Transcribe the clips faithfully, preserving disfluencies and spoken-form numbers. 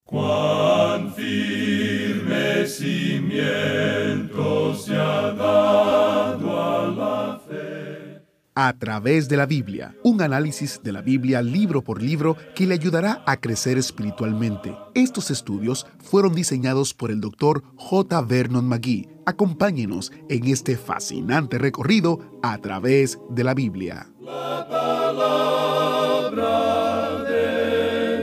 Cuán firme cimiento se ha dado a la fe. A través de la Biblia, un análisis de la Biblia libro por libro que le ayudará a crecer espiritualmente. Estos estudios fueron diseñados por el doctor J. Vernon McGee. Acompáñenos en este fascinante recorrido a través de la Biblia. La palabra de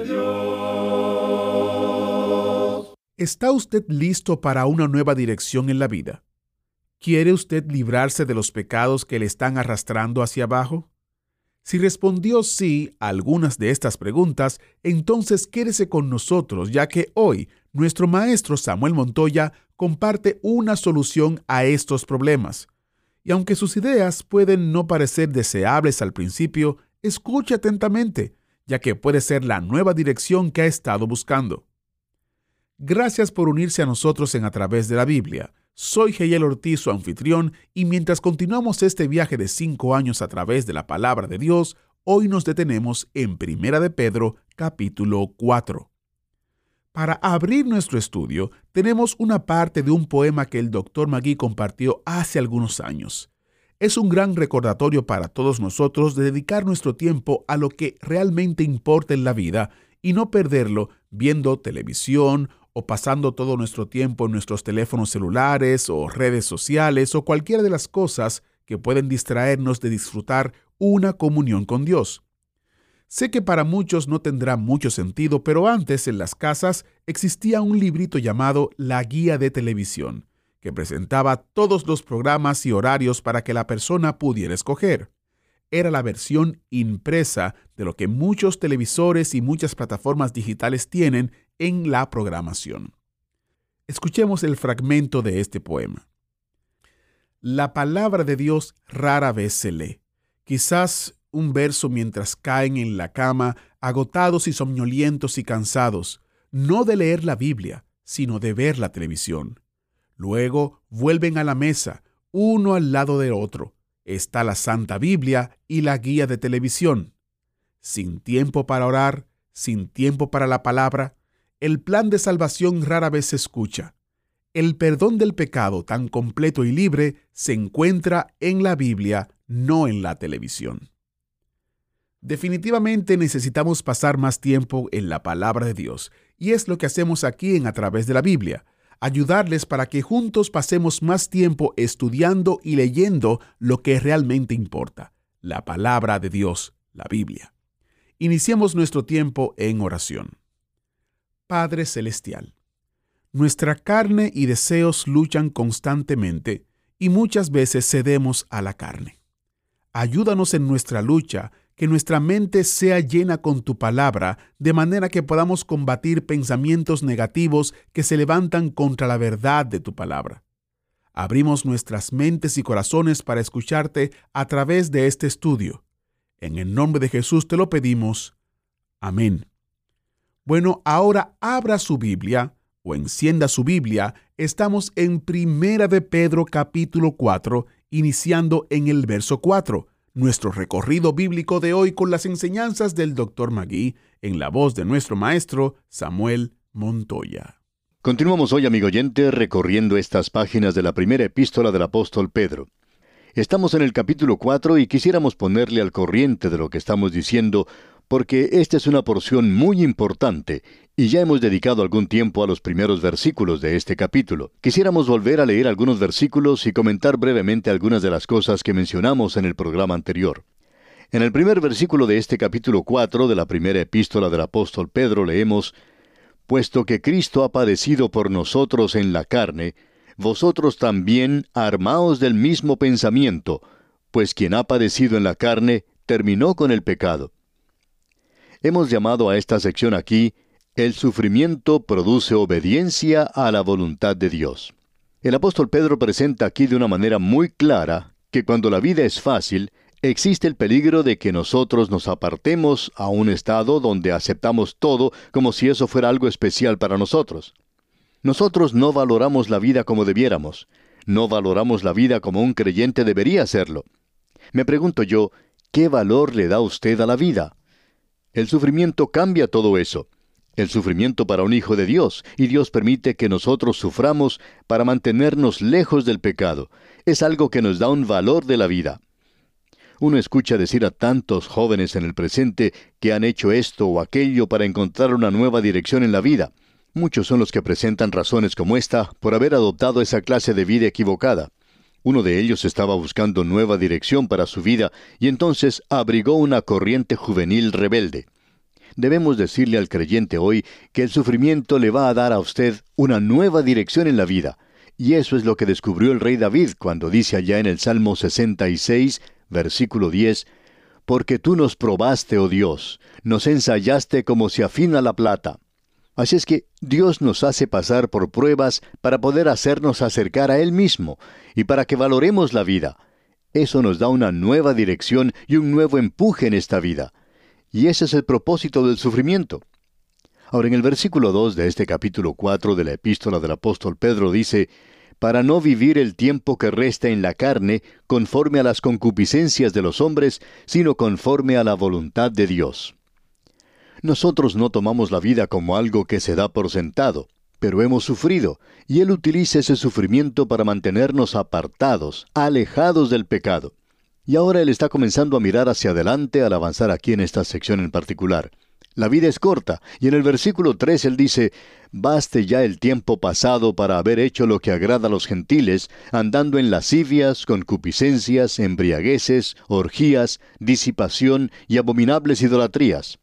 Dios. ¿Está usted listo para una nueva dirección en la vida? ¿Quiere usted librarse de los pecados que le están arrastrando hacia abajo? Si respondió sí a algunas de estas preguntas, entonces quédese con nosotros, ya que hoy nuestro maestro Samuel Montoya comparte una solución a estos problemas. Y aunque sus ideas pueden no parecer deseables al principio, escuche atentamente, ya que puede ser la nueva dirección que ha estado buscando. Gracias por unirse a nosotros en A Través de la Biblia. Soy Geyel Ortiz, su anfitrión, y mientras continuamos este viaje de cinco años a través de la Palabra de Dios, hoy nos detenemos en Primera de Pedro, capítulo cuatro. Para abrir nuestro estudio, tenemos una parte de un poema que el doctor McGee compartió hace algunos años. Es un gran recordatorio para todos nosotros de dedicar nuestro tiempo a lo que realmente importa en la vida y no perderlo viendo televisión o pasando todo nuestro tiempo en nuestros teléfonos celulares o redes sociales o cualquiera de las cosas que pueden distraernos de disfrutar una comunión con Dios. Sé que para muchos no tendrá mucho sentido, pero antes en las casas existía un librito llamado La Guía de Televisión, que presentaba todos los programas y horarios para que la persona pudiera escoger. Era la versión impresa de lo que muchos televisores y muchas plataformas digitales tienen en la programación. Escuchemos el fragmento de este poema. La palabra de Dios rara vez se lee. Quizás un verso mientras caen en la cama, agotados y somnolientos y cansados, no de leer la Biblia, sino de ver la televisión. Luego vuelven a la mesa, uno al lado de otro. Está la Santa Biblia y la guía de televisión. Sin tiempo para orar, sin tiempo para la palabra, el plan de salvación rara vez se escucha. El perdón del pecado tan completo y libre se encuentra en la Biblia, no en la televisión. Definitivamente necesitamos pasar más tiempo en la palabra de Dios, y es lo que hacemos aquí en A Través de la Biblia, ayudarles para que juntos pasemos más tiempo estudiando y leyendo lo que realmente importa, la palabra de Dios, la Biblia. Iniciemos nuestro tiempo en oración. Padre Celestial, nuestra carne y deseos luchan constantemente y muchas veces cedemos a la carne. Ayúdanos en nuestra lucha, que nuestra mente sea llena con tu palabra, de manera que podamos combatir pensamientos negativos que se levantan contra la verdad de tu palabra. Abrimos nuestras mentes y corazones para escucharte a través de este estudio. En el nombre de Jesús te lo pedimos. Amén. Bueno, ahora abra su Biblia o encienda su Biblia. Estamos en Primera de Pedro capítulo cuatro, iniciando en el verso cuatro. Nuestro recorrido bíblico de hoy con las enseñanzas del doctor McGee en la voz de nuestro maestro Samuel Montoya. Continuamos hoy, amigo oyente, recorriendo estas páginas de la primera epístola del apóstol Pedro. Estamos en el capítulo cuatro y quisiéramos ponerle al corriente de lo que estamos diciendo, porque esta es una porción muy importante y ya hemos dedicado algún tiempo a los primeros versículos de este capítulo. Quisiéramos volver a leer algunos versículos y comentar brevemente algunas de las cosas que mencionamos en el programa anterior. En el primer versículo de este capítulo cuatro de la primera epístola del apóstol Pedro leemos: «Puesto que Cristo ha padecido por nosotros en la carne, vosotros también armaos del mismo pensamiento, pues quien ha padecido en la carne terminó con el pecado». Hemos llamado a esta sección aquí, el sufrimiento produce obediencia a la voluntad de Dios. El apóstol Pedro presenta aquí de una manera muy clara que cuando la vida es fácil, existe el peligro de que nosotros nos apartemos a un estado donde aceptamos todo como si eso fuera algo especial para nosotros. Nosotros no valoramos la vida como debiéramos. No valoramos la vida como un creyente debería hacerlo. Me pregunto yo, ¿qué valor le da usted a la vida? El sufrimiento cambia todo eso. el sufrimiento para un hijo de Dios, y Dios permite que nosotros suframos para mantenernos lejos del pecado. Es algo que nos da un valor de la vida. Uno escucha decir a tantos jóvenes en el presente que han hecho esto o aquello para encontrar una nueva dirección en la vida. Muchos son los que presentan razones como esta por haber adoptado esa clase de vida equivocada. Uno de ellos estaba buscando nueva dirección para su vida y entonces abrigó una corriente juvenil rebelde. Debemos decirle al creyente hoy que el sufrimiento le va a dar a usted una nueva dirección en la vida. Y eso es lo que descubrió el rey David cuando dice allá en el Salmo sesenta y seis, versículo diez, «Porque tú nos probaste, oh Dios, nos ensayaste como se afina la plata». Así es que Dios nos hace pasar por pruebas para poder hacernos acercar a Él mismo y para que valoremos la vida. Eso nos da una nueva dirección y un nuevo empuje en esta vida. Y ese es el propósito del sufrimiento. Ahora, en el versículo dos de este capítulo cuatro de la epístola del apóstol Pedro dice, «Para no vivir el tiempo que resta en la carne, conforme a las concupiscencias de los hombres, sino conforme a la voluntad de Dios». Nosotros no tomamos la vida como algo que se da por sentado, pero hemos sufrido, y Él utiliza ese sufrimiento para mantenernos apartados, alejados del pecado. Y ahora Él está comenzando a mirar hacia adelante al avanzar aquí en esta sección en particular. La vida es corta, y en el versículo tres Él dice, «Baste ya el tiempo pasado para haber hecho lo que agrada a los gentiles, andando en lascivias, concupiscencias, embriagueces, orgías, disipación y abominables idolatrías».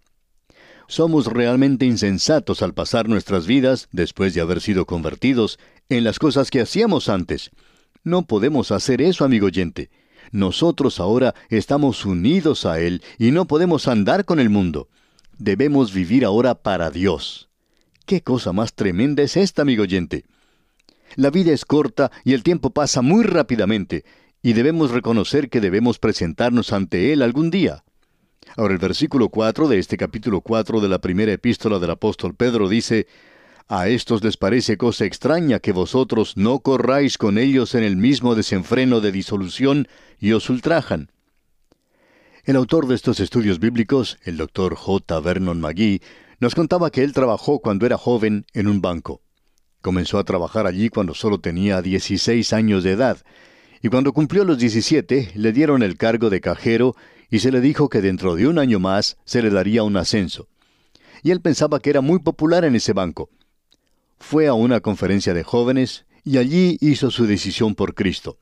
Somos realmente insensatos al pasar nuestras vidas, después de haber sido convertidos, en las cosas que hacíamos antes. No podemos hacer eso, amigo oyente. Nosotros ahora estamos unidos a Él y no podemos andar con el mundo. Debemos vivir ahora para Dios. ¿Qué cosa más tremenda es esta, amigo oyente? La vida es corta y el tiempo pasa muy rápidamente, y debemos reconocer que debemos presentarnos ante Él algún día. Ahora el versículo cuatro de este capítulo cuatro de la primera epístola del apóstol Pedro dice, «A estos les parece cosa extraña que vosotros no corráis con ellos en el mismo desenfreno de disolución y os ultrajan». El autor de estos estudios bíblicos, el doctor J. Vernon McGee, nos contaba que él trabajó cuando era joven en un banco. Comenzó a trabajar allí cuando solo tenía dieciséis años de edad, y cuando cumplió los diecisiete le dieron el cargo de cajero y se le dijo que dentro de un año más se le daría un ascenso. Y él pensaba que era muy popular en ese banco. Fue a una conferencia de jóvenes y allí hizo su decisión por Cristo.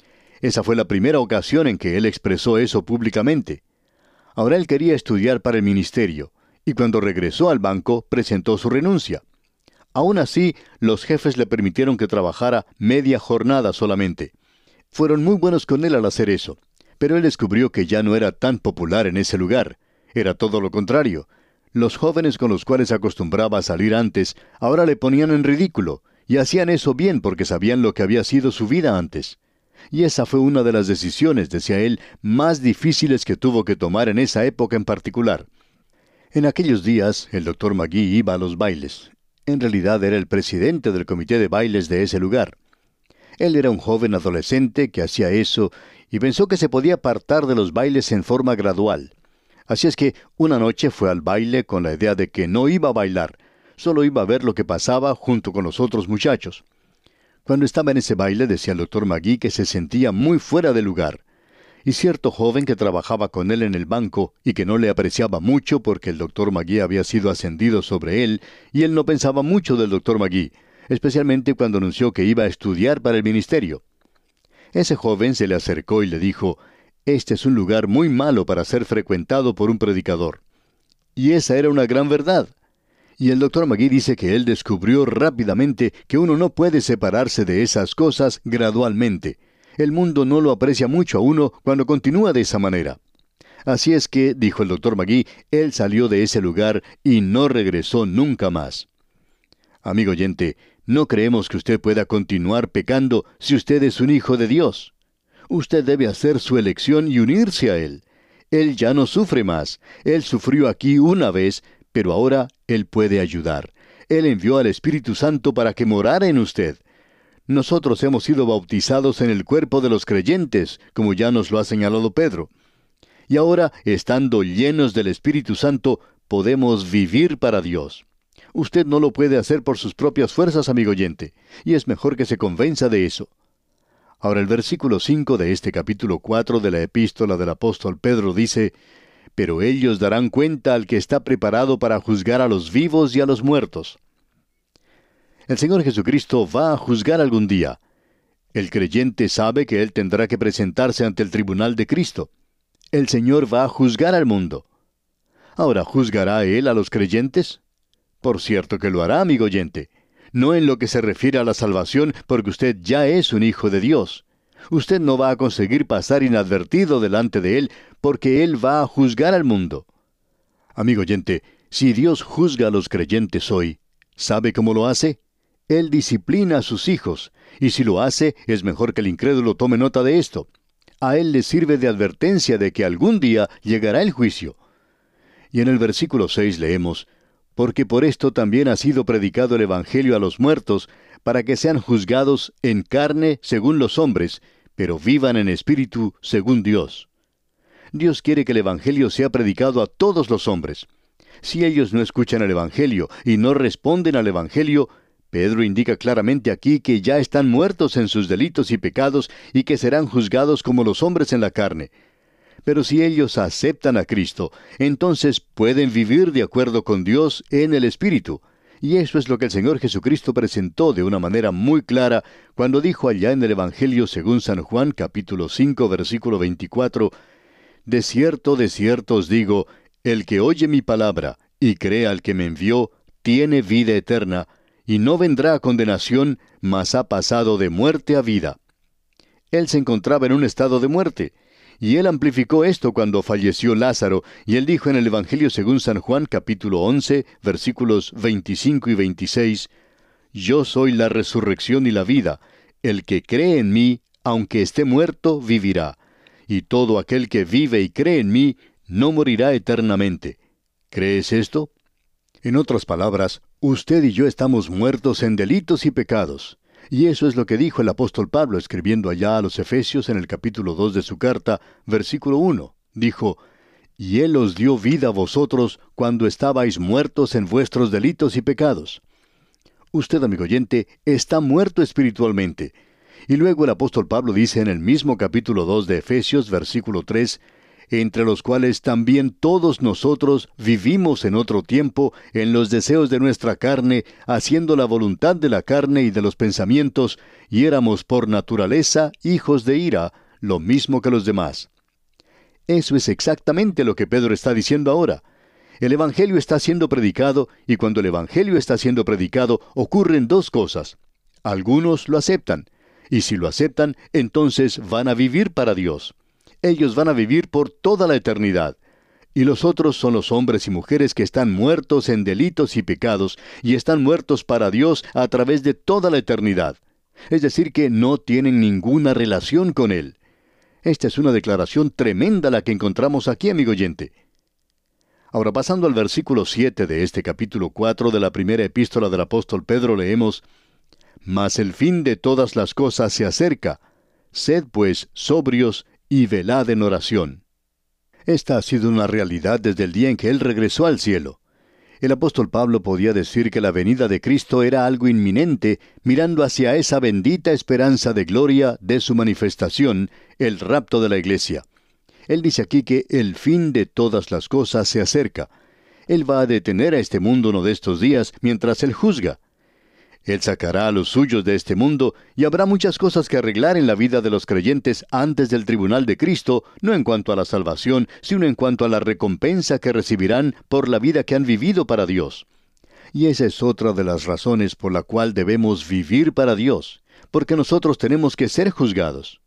Esa fue la primera ocasión en que él expresó eso públicamente. Ahora él quería estudiar para el ministerio, y cuando regresó al banco presentó su renuncia. Aún así, los jefes le permitieron que trabajara media jornada solamente. Fueron muy buenos con él al hacer eso. Pero él descubrió que ya no era tan popular en ese lugar. Era todo lo contrario. Los jóvenes con los cuales acostumbraba a salir antes, ahora le ponían en ridículo, y hacían eso bien porque sabían lo que había sido su vida antes. Y esa fue una de las decisiones, decía él, más difíciles que tuvo que tomar en esa época en particular. En aquellos días, el doctor McGee iba a los bailes. En realidad era el presidente del comité de bailes de ese lugar. Él era un joven adolescente que hacía eso y pensó que se podía apartar de los bailes en forma gradual. Así es que una noche fue al baile con la idea de que no iba a bailar, solo iba a ver lo que pasaba junto con los otros muchachos. Cuando estaba en ese baile decía el doctor McGee que se sentía muy fuera de lugar. Y cierto joven que trabajaba con él en el banco y que no le apreciaba mucho porque el doctor McGee había sido ascendido sobre él y él no pensaba mucho del doctor McGee, especialmente cuando anunció que iba a estudiar para el ministerio. Ese joven se le acercó y le dijo, «Este es un lugar muy malo para ser frecuentado por un predicador». Y esa era una gran verdad. Y el doctor McGee dice que él descubrió rápidamente que uno no puede separarse de esas cosas gradualmente. El mundo no lo aprecia mucho a uno cuando continúa de esa manera. Así es que, dijo el doctor McGee, él salió de ese lugar y no regresó nunca más. Amigo oyente, no creemos que usted pueda continuar pecando si usted es un hijo de Dios. Usted debe hacer su elección y unirse a Él. Él ya no sufre más. Él sufrió aquí una vez, pero ahora Él puede ayudar. Él envió al Espíritu Santo para que morara en usted. Nosotros hemos sido bautizados en el cuerpo de los creyentes, como ya nos lo ha señalado Pedro. Y ahora, estando llenos del Espíritu Santo, podemos vivir para Dios. Usted no lo puede hacer por sus propias fuerzas, amigo oyente, y es mejor que se convenza de eso. Ahora el versículo cinco de este capítulo cuatro de la epístola del apóstol Pedro dice: «Pero ellos darán cuenta al que está preparado para juzgar a los vivos y a los muertos». El Señor Jesucristo va a juzgar algún día. El creyente sabe que Él tendrá que presentarse ante el tribunal de Cristo. El Señor va a juzgar al mundo. Ahora, ¿juzgará Él a los creyentes? Por cierto que lo hará, amigo oyente. No en lo que se refiere a la salvación, porque usted ya es un hijo de Dios. Usted no va a conseguir pasar inadvertido delante de Él, porque Él va a juzgar al mundo. Amigo oyente, si Dios juzga a los creyentes hoy, ¿sabe cómo lo hace? Él disciplina a sus hijos, y si lo hace, es mejor que el incrédulo tome nota de esto. A él le sirve de advertencia de que algún día llegará el juicio. Y en el versículo seis leemos: «Porque por esto también ha sido predicado el Evangelio a los muertos, para que sean juzgados en carne según los hombres, pero vivan en espíritu según Dios». Dios quiere que el Evangelio sea predicado a todos los hombres. Si ellos no escuchan el Evangelio y no responden al Evangelio, Pedro indica claramente aquí que ya están muertos en sus delitos y pecados y que serán juzgados como los hombres en la carne. Pero si ellos aceptan a Cristo, entonces pueden vivir de acuerdo con Dios en el Espíritu. Y eso es lo que el Señor Jesucristo presentó de una manera muy clara cuando dijo allá en el Evangelio según San Juan, capítulo cinco, versículo veinticuatro, «De cierto, de cierto os digo, el que oye mi palabra y cree al que me envió, tiene vida eterna, y no vendrá a condenación, mas ha pasado de muerte a vida». Él se encontraba en un estado de muerte, y él amplificó esto cuando falleció Lázaro, y él dijo en el Evangelio según San Juan, capítulo once, versículos veinticinco y veintiséis, «Yo soy la resurrección y la vida. El que cree en mí, aunque esté muerto, vivirá. Y todo aquel que vive y cree en mí, no morirá eternamente». ¿Crees esto? En otras palabras, usted y yo estamos muertos en delitos y pecados. Y eso es lo que dijo el apóstol Pablo escribiendo allá a los Efesios en el capítulo dos de su carta, versículo uno. Dijo: «Y Él os dio vida a vosotros cuando estabais muertos en vuestros delitos y pecados». Usted, amigo oyente, está muerto espiritualmente. Y luego el apóstol Pablo dice en el mismo capítulo dos de Efesios, versículo tres, «Entre los cuales también todos nosotros vivimos en otro tiempo en los deseos de nuestra carne, haciendo la voluntad de la carne y de los pensamientos, y éramos por naturaleza hijos de ira, lo mismo que los demás». Eso es exactamente lo que Pedro está diciendo ahora. El Evangelio está siendo predicado, y cuando el Evangelio está siendo predicado, ocurren dos cosas. Algunos lo aceptan, y si lo aceptan, entonces van a vivir para Dios. Ellos van a vivir por toda la eternidad. Y los otros son los hombres y mujeres que están muertos en delitos y pecados, y están muertos para Dios a través de toda la eternidad. Es decir, que no tienen ninguna relación con Él. Esta es una declaración tremenda la que encontramos aquí, amigo oyente. Ahora, pasando al versículo siete de este capítulo cuatro de la primera epístola del apóstol Pedro, leemos: «Mas el fin de todas las cosas se acerca. Sed pues sobrios y velad en oración». Esta ha sido una realidad desde el día en que Él regresó al cielo. El apóstol Pablo podía decir que la venida de Cristo era algo inminente, mirando hacia esa bendita esperanza de gloria de su manifestación, el rapto de la iglesia. Él dice aquí que el fin de todas las cosas se acerca. Él va a detener a este mundo uno de estos días mientras Él juzga. Él sacará a los suyos de este mundo, y habrá muchas cosas que arreglar en la vida de los creyentes antes del tribunal de Cristo, no en cuanto a la salvación, sino en cuanto a la recompensa que recibirán por la vida que han vivido para Dios. Y esa es otra de las razones por la cual debemos vivir para Dios, porque nosotros tenemos que ser juzgados.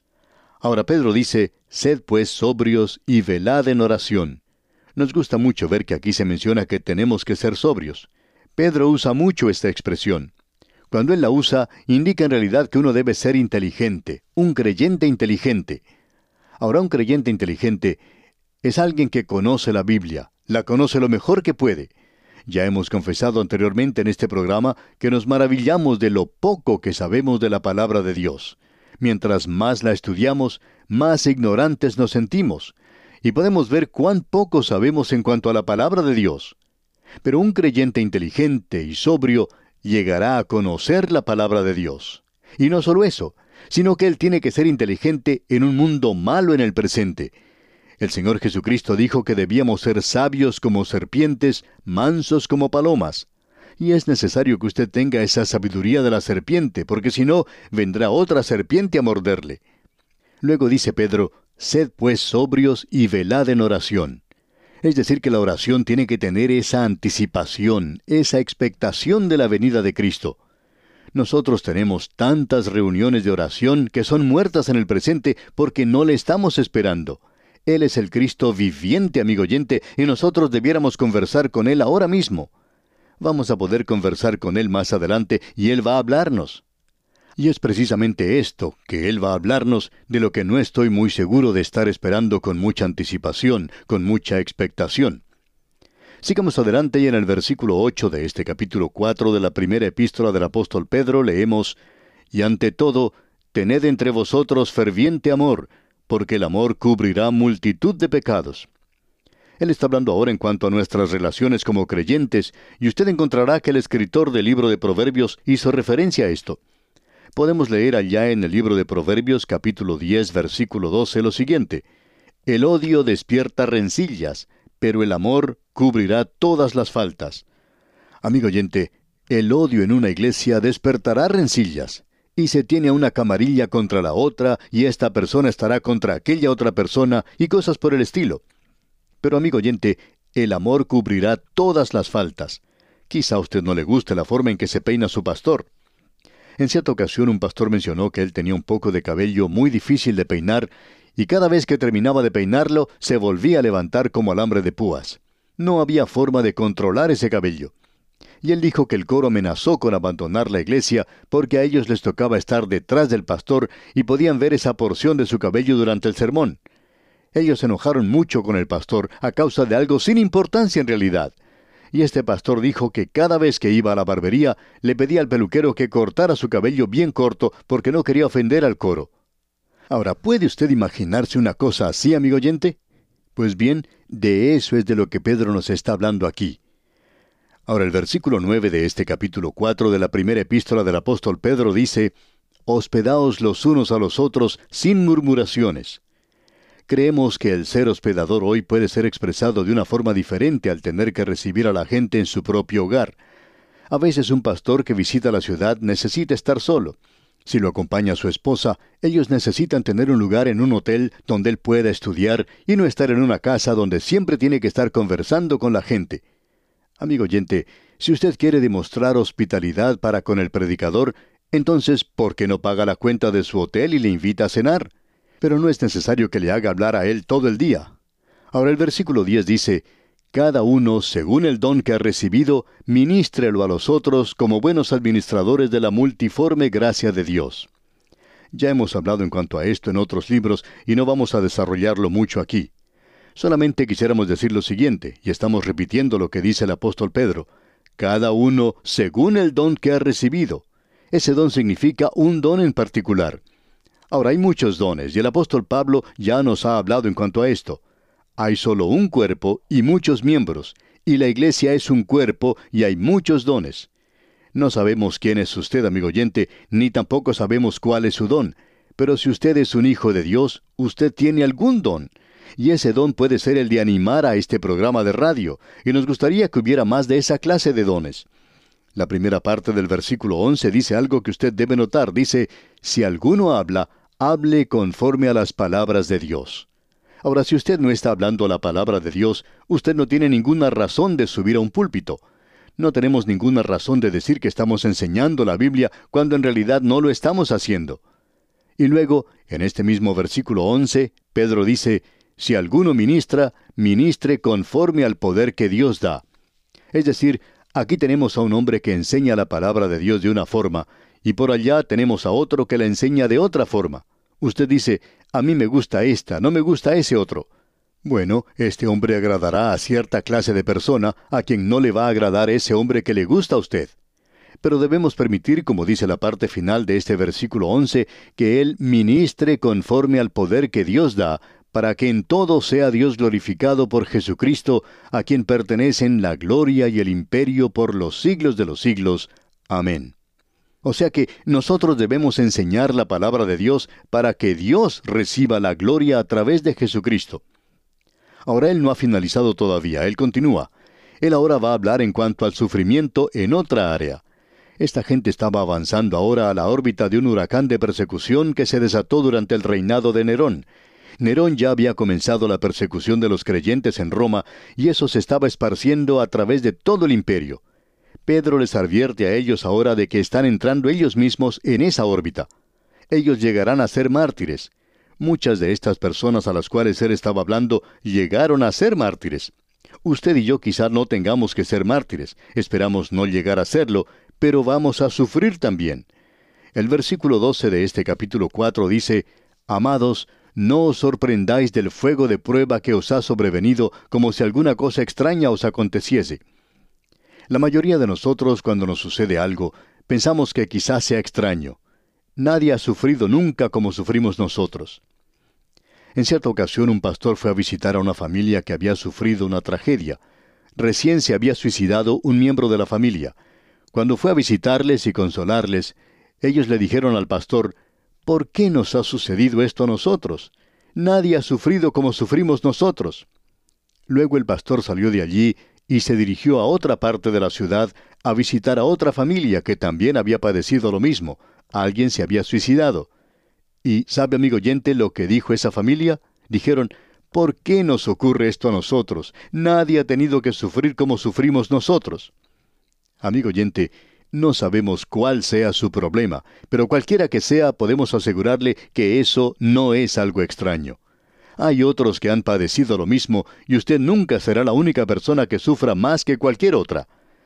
Ahora Pedro dice: «Sed pues sobrios y velad en oración». Nos gusta mucho ver que aquí se menciona que tenemos que ser sobrios. Pedro usa mucho esta expresión. Cuando él la usa, indica en realidad que uno debe ser inteligente, un creyente inteligente. Ahora, un creyente inteligente es alguien que conoce la Biblia, la conoce lo mejor que puede. Ya hemos confesado anteriormente en este programa que nos maravillamos de lo poco que sabemos de la palabra de Dios. Mientras más la estudiamos, más ignorantes nos sentimos, y podemos ver cuán poco sabemos en cuanto a la palabra de Dios. Pero un creyente inteligente y sobrio llegará a conocer la palabra de Dios. Y no solo eso, sino que él tiene que ser inteligente en un mundo malo en el presente. El Señor Jesucristo dijo que debíamos ser sabios como serpientes, mansos como palomas. Y es necesario que usted tenga esa sabiduría de la serpiente, porque si no, vendrá otra serpiente a morderle. Luego dice Pedro, sed pues sobrios y velad en oración. Es decir, que la oración tiene que tener esa anticipación, esa expectación de la venida de Cristo. Nosotros tenemos tantas reuniones de oración que son muertas en el presente porque no le estamos esperando. Él es el Cristo viviente, amigo oyente, y nosotros debiéramos conversar con Él ahora mismo. Vamos a poder conversar con Él más adelante y Él va a hablarnos. Y es precisamente esto, que Él va a hablarnos, de lo que no estoy muy seguro de estar esperando con mucha anticipación, con mucha expectación. Sigamos adelante y en el versículo ocho de este capítulo cuatro de la primera epístola del apóstol Pedro leemos, «Y ante todo, tened entre vosotros ferviente amor, porque el amor cubrirá multitud de pecados». Él está hablando ahora en cuanto a nuestras relaciones como creyentes, y usted encontrará que el escritor del libro de Proverbios hizo referencia a esto. Podemos leer allá en el libro de Proverbios capítulo diez versículo doce lo siguiente, «El odio despierta rencillas, pero el amor cubrirá todas las faltas». Amigo oyente, el odio en una iglesia despertará rencillas, y se tiene a una camarilla contra la otra, y esta persona estará contra aquella otra persona, y cosas por el estilo. Pero amigo oyente, el amor cubrirá todas las faltas. Quizá a usted no le guste la forma en que se peina su pastor. En cierta ocasión un pastor mencionó que él tenía un poco de cabello muy difícil de peinar, y cada vez que terminaba de peinarlo, se volvía a levantar como alambre de púas. No había forma de controlar ese cabello. Y él dijo que el coro amenazó con abandonar la iglesia porque a ellos les tocaba estar detrás del pastor y podían ver esa porción de su cabello durante el sermón. Ellos se enojaron mucho con el pastor a causa de algo sin importancia en realidad. Y este pastor dijo que cada vez que iba a la barbería, le pedía al peluquero que cortara su cabello bien corto porque no quería ofender al coro. Ahora, ¿puede usted imaginarse una cosa así, amigo oyente? Pues bien, de eso es de lo que Pedro nos está hablando aquí. Ahora, el versículo nueve de este capítulo cuatro de la primera epístola del apóstol Pedro dice, «Hospedaos los unos a los otros sin murmuraciones». Creemos que el ser hospedador hoy puede ser expresado de una forma diferente al tener que recibir a la gente en su propio hogar. A veces un pastor que visita la ciudad necesita estar solo. Si lo acompaña su esposa, ellos necesitan tener un lugar en un hotel donde él pueda estudiar y no estar en una casa donde siempre tiene que estar conversando con la gente. Amigo oyente, si usted quiere demostrar hospitalidad para con el predicador, entonces, ¿por qué no paga la cuenta de su hotel y le invita a cenar? Pero no es necesario que le haga hablar a él todo el día. Ahora el versículo diez dice, «Cada uno, según el don que ha recibido, ministrelo a los otros como buenos administradores de la multiforme gracia de Dios». Ya hemos hablado en cuanto a esto en otros libros y no vamos a desarrollarlo mucho aquí. Solamente quisiéramos decir lo siguiente, y estamos repitiendo lo que dice el apóstol Pedro, «Cada uno, según el don que ha recibido». Ese don significa un don en particular. Ahora, hay muchos dones, y el apóstol Pablo ya nos ha hablado en cuanto a esto. Hay solo un cuerpo y muchos miembros, y la iglesia es un cuerpo y hay muchos dones. No sabemos quién es usted, amigo oyente, ni tampoco sabemos cuál es su don, pero si usted es un hijo de Dios, usted tiene algún don, y ese don puede ser el de animar a este programa de radio, y nos gustaría que hubiera más de esa clase de dones. La primera parte del versículo once dice algo que usted debe notar, dice, «Si alguno habla, hable conforme a las palabras de Dios». Ahora, si usted no está hablando la palabra de Dios, usted no tiene ninguna razón de subir a un púlpito. No tenemos ninguna razón de decir que estamos enseñando la Biblia cuando en realidad no lo estamos haciendo. Y luego, en este mismo versículo once, Pedro dice, «Si alguno ministra, ministre conforme al poder que Dios da». Es decir, aquí tenemos a un hombre que enseña la palabra de Dios de una forma, y por allá tenemos a otro que la enseña de otra forma. Usted dice, «A mí me gusta esta, no me gusta ese otro». Bueno, este hombre agradará a cierta clase de persona a quien no le va a agradar ese hombre que le gusta a usted. Pero debemos permitir, como dice la parte final de este versículo once, que él ministre conforme al poder que Dios da, para que en todo sea Dios glorificado por Jesucristo, a quien pertenecen la gloria y el imperio por los siglos de los siglos. Amén. O sea que nosotros debemos enseñar la palabra de Dios para que Dios reciba la gloria a través de Jesucristo. Ahora Él no ha finalizado todavía, Él continúa. Él ahora va a hablar en cuanto al sufrimiento en otra área. Esta gente estaba avanzando ahora a la órbita de un huracán de persecución que se desató durante el reinado de Nerón. Nerón ya había comenzado la persecución de los creyentes en Roma, y eso se estaba esparciendo a través de todo el imperio. Pedro les advierte a ellos ahora de que están entrando ellos mismos en esa órbita. Ellos llegarán a ser mártires. Muchas de estas personas a las cuales él estaba hablando llegaron a ser mártires. Usted y yo quizás no tengamos que ser mártires, esperamos no llegar a serlo, pero vamos a sufrir también. El versículo doce de este capítulo cuatro dice: Amados, no os sorprendáis del fuego de prueba que os ha sobrevenido, como si alguna cosa extraña os aconteciese. La mayoría de nosotros, cuando nos sucede algo, pensamos que quizás sea extraño. Nadie ha sufrido nunca como sufrimos nosotros. En cierta ocasión un pastor fue a visitar a una familia que había sufrido una tragedia. Recién se había suicidado un miembro de la familia. Cuando fue a visitarles y consolarles, ellos le dijeron al pastor: ¿Por qué nos ha sucedido esto a nosotros? Nadie ha sufrido como sufrimos nosotros. Luego el pastor salió de allí y se dirigió a otra parte de la ciudad a visitar a otra familia que también había padecido lo mismo. Alguien se había suicidado. ¿Y sabe, amigo oyente, lo que dijo esa familia? Dijeron: ¿por qué nos ocurre esto a nosotros? Nadie ha tenido que sufrir como sufrimos nosotros. Amigo oyente, no sabemos cuál sea su problema, pero cualquiera que sea, podemos asegurarle que eso no es algo extraño. Hay otros que han padecido lo mismo, y usted nunca será la única persona que sufra más que cualquier otra.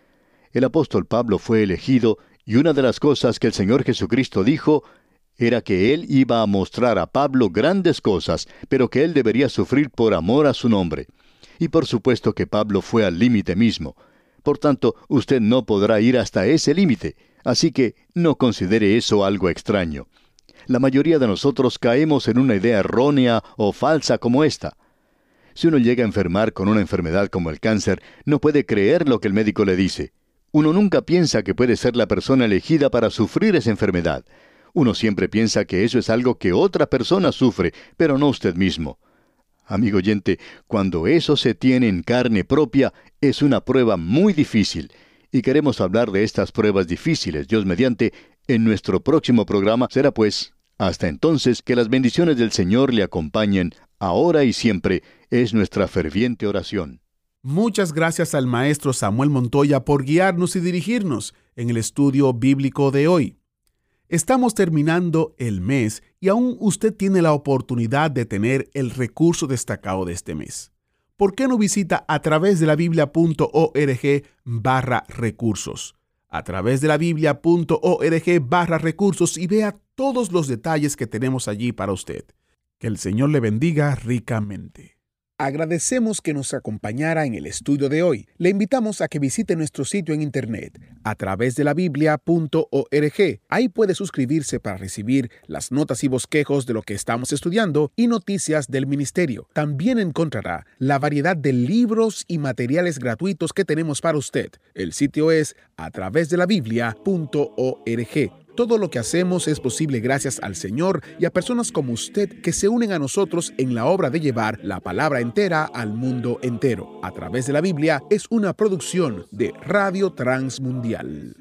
El apóstol Pablo fue elegido, y una de las cosas que el Señor Jesucristo dijo era que Él iba a mostrar a Pablo grandes cosas, pero que él debería sufrir por amor a su nombre. Y por supuesto que Pablo fue al límite mismo. Por tanto, usted no podrá ir hasta ese límite, así que no considere eso algo extraño. La mayoría de nosotros caemos en una idea errónea o falsa como esta. Si uno llega a enfermar con una enfermedad como el cáncer, no puede creer lo que el médico le dice. Uno nunca piensa que puede ser la persona elegida para sufrir esa enfermedad. Uno siempre piensa que eso es algo que otra persona sufre, pero no usted mismo. Amigo oyente, cuando eso se tiene en carne propia, es una prueba muy difícil. Y queremos hablar de estas pruebas difíciles, Dios mediante, en nuestro próximo programa. Será pues, hasta entonces, que las bendiciones del Señor le acompañen, ahora y siempre, es nuestra ferviente oración. Muchas gracias al maestro Samuel Montoya por guiarnos y dirigirnos en el estudio bíblico de hoy. Estamos terminando el mes y aún usted tiene la oportunidad de tener el recurso destacado de este mes. ¿Por qué no visita a través de la biblia.org barra recursos? A través de la biblia.org barra recursos y vea todos los detalles que tenemos allí para usted. Que el Señor le bendiga ricamente. Agradecemos que nos acompañara en el estudio de hoy. Le invitamos a que visite nuestro sitio en internet a través de la biblia.org. Ahí puede suscribirse para recibir las notas y bosquejos de lo que estamos estudiando y noticias del ministerio. También encontrará la variedad de libros y materiales gratuitos que tenemos para usted. El sitio es a través de la biblia.org. Todo lo que hacemos es posible gracias al Señor y a personas como usted que se unen a nosotros en la obra de llevar la palabra entera al mundo entero. A través de la Biblia es una producción de Radio Transmundial.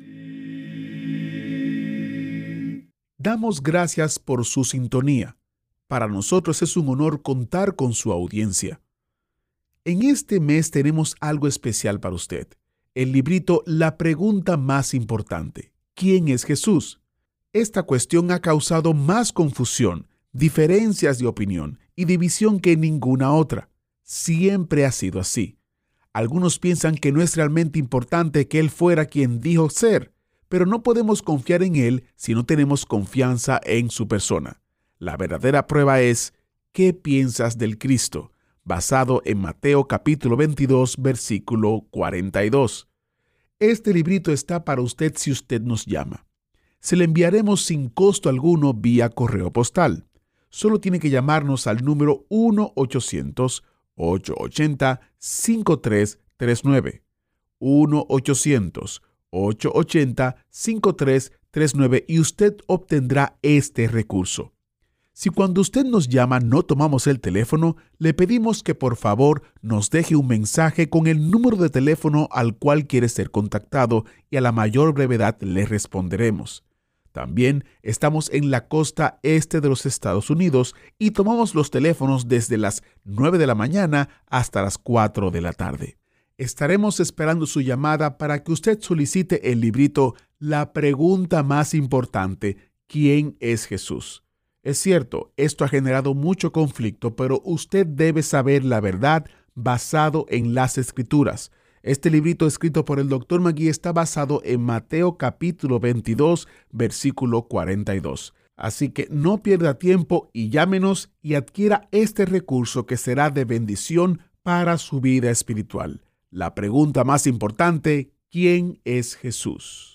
Damos gracias por su sintonía. Para nosotros es un honor contar con su audiencia. En este mes tenemos algo especial para usted. El librito La pregunta más importante. ¿Quién es Jesús? Esta cuestión ha causado más confusión, diferencias de opinión y división que ninguna otra. Siempre ha sido así. Algunos piensan que no es realmente importante que Él fuera quien dijo ser, pero no podemos confiar en Él si no tenemos confianza en su persona. La verdadera prueba es, ¿qué piensas del Cristo? Basado en Mateo capítulo veintidós, versículo cuarenta y dos. Este librito está para usted si usted nos llama. Se le enviaremos sin costo alguno vía correo postal. solo tiene que llamarnos al número uno ochocientos, ocho ochenta, cinco tres tres nueve. uno ochocientos, ocho ochenta, cinco tres tres nueve y usted obtendrá este recurso. Si cuando usted nos llama no tomamos el teléfono, le pedimos que por favor nos deje un mensaje con el número de teléfono al cual quiere ser contactado y a la mayor brevedad le responderemos. También estamos en la costa este de los Estados Unidos y tomamos los teléfonos desde las nueve de la mañana hasta las cuatro de la tarde. Estaremos esperando su llamada para que usted solicite el librito La pregunta más importante, ¿quién es Jesús? Es cierto, esto ha generado mucho conflicto, pero usted debe saber la verdad basado en las Escrituras. Este librito escrito por el doctor Magui está basado en Mateo capítulo veintidós, versículo cuarenta y dos. Así que no pierda tiempo y llámenos y adquiera este recurso que será de bendición para su vida espiritual. La pregunta más importante, ¿quién es Jesús?